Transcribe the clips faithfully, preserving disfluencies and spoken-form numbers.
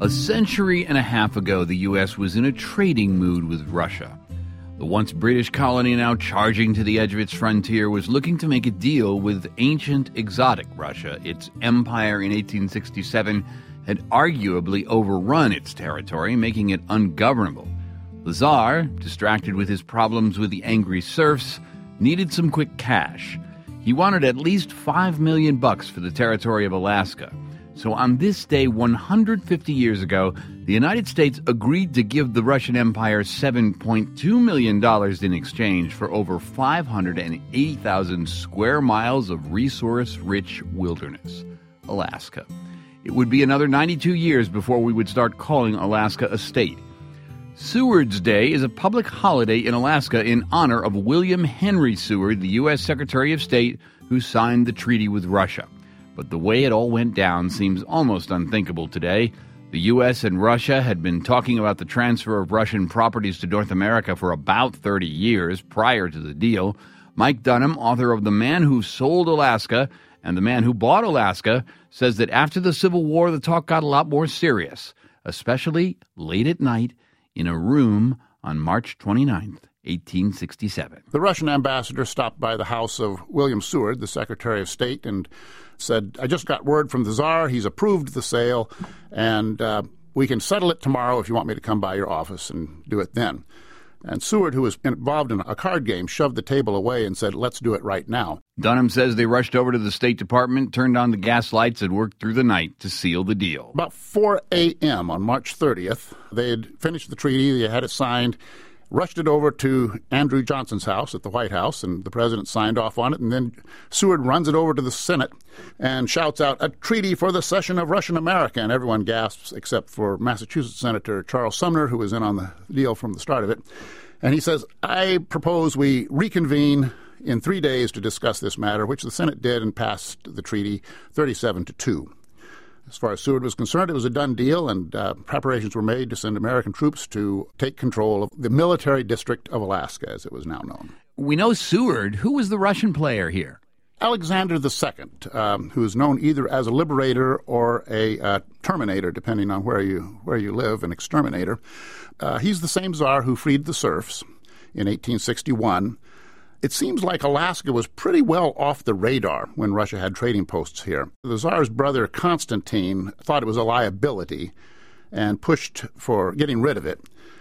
A century and a half ago, the U S was in a trading mood with Russia. The once British colony, now charging to the edge of its frontier, was looking to make a deal with ancient, exotic Russia. Its empire in eighteen sixty-seven had arguably overrun its territory, making it ungovernable. The Tsar, distracted with his problems with the angry serfs, needed some quick cash. He wanted at least five million bucks for the territory of Alaska. So on this day, one hundred fifty years ago, the United States agreed to give the Russian Empire seven point two million dollars in exchange for over five hundred eighty thousand square miles of resource-rich wilderness, Alaska. It would be another ninety-two years before we would start calling Alaska a state. Seward's Day is a public holiday in Alaska in honor of William Henry Seward, the U S Secretary of State who signed the treaty with Russia. But the way it all went down seems almost unthinkable today. The U S and Russia had been talking about the transfer of Russian properties to North America for about thirty years prior to the deal. Mike Dunham, author of The Man Who Sold Alaska and The Man Who Bought Alaska, says that after the Civil War, the talk got a lot more serious, especially late at night in a room on March twenty-ninth, eighteen sixty-seven. The Russian ambassador stopped by the house of William Seward, the Secretary of State, and said, I just got word from the Tsar. He's approved the sale, and uh, we can settle it tomorrow if you want me to come by your office and do it then. And Seward, who was involved in a card game, shoved the table away and said, let's do it right now. Dunham says they rushed over to the State Department, turned on the gas lights, and worked through the night to seal the deal. About four a.m. on March thirtieth, they had finished the treaty, they had it signed, rushed it over to Andrew Johnson's house at the White House, and the president signed off on it. And then Seward runs it over to the Senate and shouts out, a treaty for the cession of Russian America. And everyone gasps except for Massachusetts Senator Charles Sumner, who was in on the deal from the start of it. And he says, I propose we reconvene in three days to discuss this matter, which the Senate did and passed the treaty thirty-seven to two. As far as Seward was concerned, it was a done deal, and uh, preparations were made to send American troops to take control of the military district of Alaska, as it was now known. We know Seward. Who was the Russian player here? Alexander the Second, um, who is known either as a liberator or a uh, terminator, depending on where you where you live, an exterminator. Uh, he's the same Tsar who freed the serfs in eighteen sixty-one. It seems like Alaska was pretty well off the radar when Russia had trading posts here. The Tsar's brother, Constantine, thought it was a liability and pushed for getting rid of it,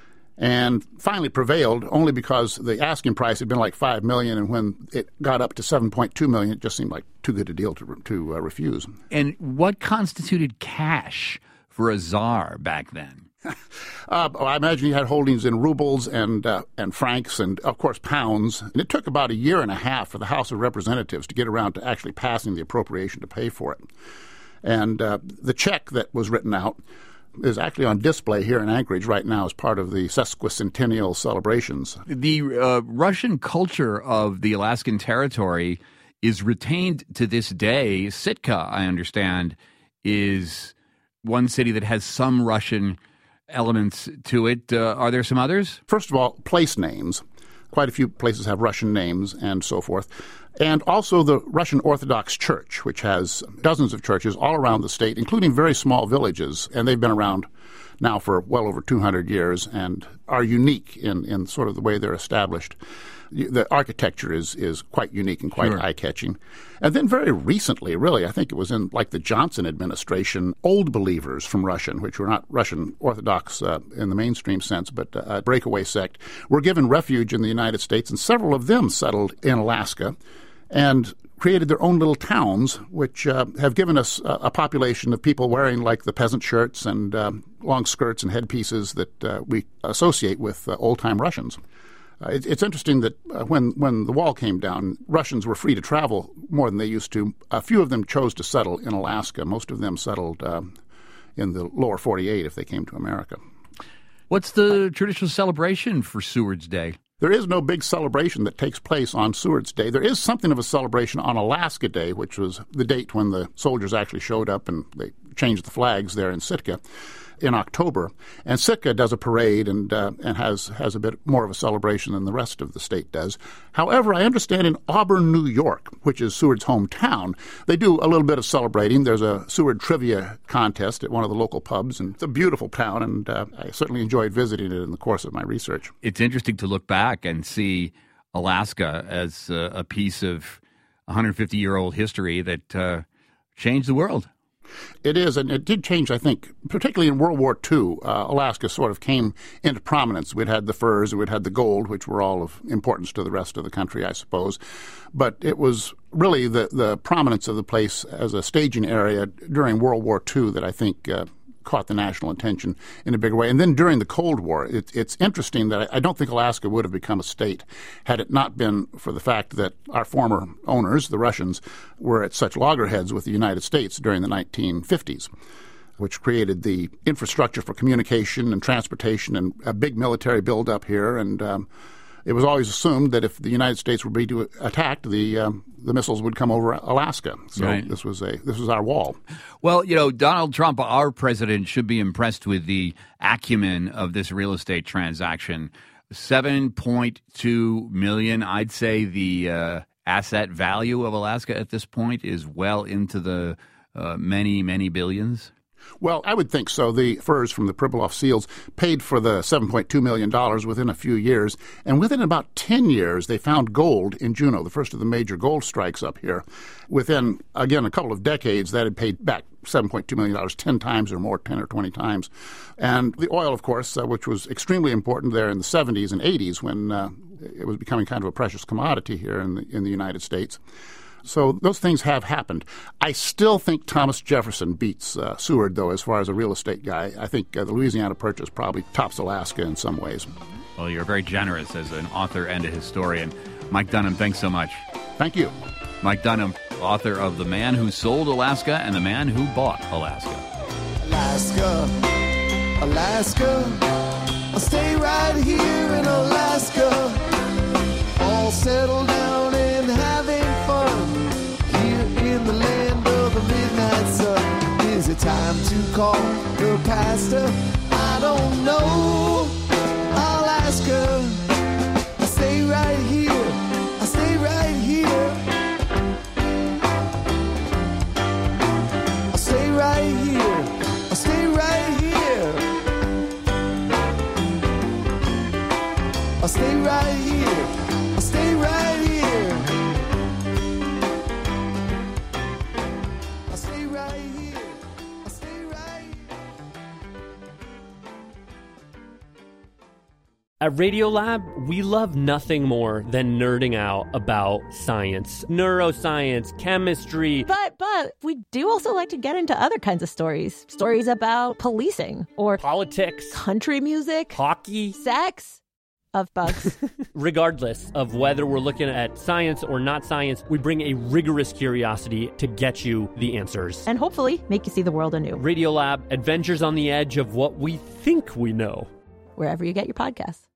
and finally prevailed only because the asking price had been like five million dollars, and when it got up to seven point two million dollars, it just seemed like too good a deal to, to uh, refuse. And what constituted cash for a Tsar back then? Uh, I imagine he had holdings in rubles and uh, and francs and, of course, pounds. And it took about a year and a half for the House of Representatives to get around to actually passing the appropriation to pay for it. And uh, the check that was written out is actually on display here in Anchorage right now as part of the sesquicentennial celebrations. The uh, Russian culture of the Alaskan territory is retained to this day. Sitka, I understand, is one city that has some Russian elements to it. Uh, are there some others? First of all, place names. Quite a few places have Russian names and so forth. And also the Russian Orthodox Church, which has dozens of churches all around the state, including very small villages. And they've been around now for well over two hundred years and are unique in, in sort of the way they're established. The architecture is is quite unique and quite Sure. eye-catching. And then very recently, really, I think it was in like the Johnson administration, old believers from Russian, which were not Russian Orthodox uh, in the mainstream sense, but a breakaway sect, were given refuge in the United States, and several of them settled in Alaska and created their own little towns, which uh, have given us a, a population of people wearing like the peasant shirts and um, long skirts and headpieces that uh, we associate with uh, old-time Russians. Uh, it, it's interesting that uh, when, when the wall came down, Russians were free to travel more than they used to. A few of them chose to settle in Alaska. Most of them settled um, in the lower forty-eight if they came to America. What's the traditional celebration for Seward's Day? There is no big celebration that takes place on Seward's Day. There is something of a celebration on Alaska Day, which was the date when the soldiers actually showed up and they changed the flags there in Sitka in October. And Sitka does a parade and uh, and has, has a bit more of a celebration than the rest of the state does. However, I understand in Auburn, New York, which is Seward's hometown, they do a little bit of celebrating. There's a Seward trivia contest at one of the local pubs, and it's a beautiful town, and uh, I certainly enjoyed visiting it in the course of my research. It's interesting to look back and see Alaska as uh, a piece of one hundred fifty-year-old history that uh, changed the world. It is, and it did change, I think, particularly in World War Two. Uh, Alaska sort of came into prominence. We'd had the furs, we'd had the gold, which were all of importance to the rest of the country, I suppose. But it was really the, the prominence of the place as a staging area during World War Two that I think uh, caught the national attention in a big way. And then during the Cold War, it, it's interesting that I, I don't think Alaska would have become a state had it not been for the fact that our former owners, the Russians, were at such loggerheads with the United States during the nineteen fifties, which created the infrastructure for communication and transportation and a big military buildup here. And um, it was always assumed that if the United States were being attacked, the um, the missiles would come over Alaska. So right. this was a this was our wall. Well, you know, Donald Trump, our president, should be impressed with the acumen of this real estate transaction. seven point two million dollars, I'd say the uh, asset value of Alaska at this point is well into the uh, many, many billions. Well, I would think so. The furs from the Pribilof seals paid for the seven point two million dollars within a few years. And within about ten years, they found gold in Juneau, the first of the major gold strikes up here. Within, again, a couple of decades, that had paid back seven point two million dollars ten times or more, ten or twenty times. And the oil, of course, uh, which was extremely important there in the seventies and eighties when uh, it was becoming kind of a precious commodity here in the, in the United States. So those things have happened. I still think Thomas Jefferson beats uh, Seward, though, as far as a real estate guy. I think uh, the Louisiana Purchase probably tops Alaska in some ways. Well, you're very generous as an author and a historian. Mike Dunham, thanks so much. Thank you. Mike Dunham, author of The Man Who Sold Alaska and The Man Who Bought Alaska. Alaska, Alaska, I'll stay right here in Alaska, all settled down and having fun. In the land of the midnight sun, is it time to call the pastor? I don't know. I'll ask her. I stay right here. I stay right here. I stay right here. I stay right here. I stay right here. I stay right here. At Radiolab, we love nothing more than nerding out about science, neuroscience, chemistry. But, but, we do also like to get into other kinds of stories. Stories about policing or politics, country music, hockey, sex, of bugs. Regardless of whether we're looking at science or not science, we bring a rigorous curiosity to get you the answers. And hopefully make you see the world anew. Radiolab, adventures on the edge of what we think we know. Wherever you get your podcasts.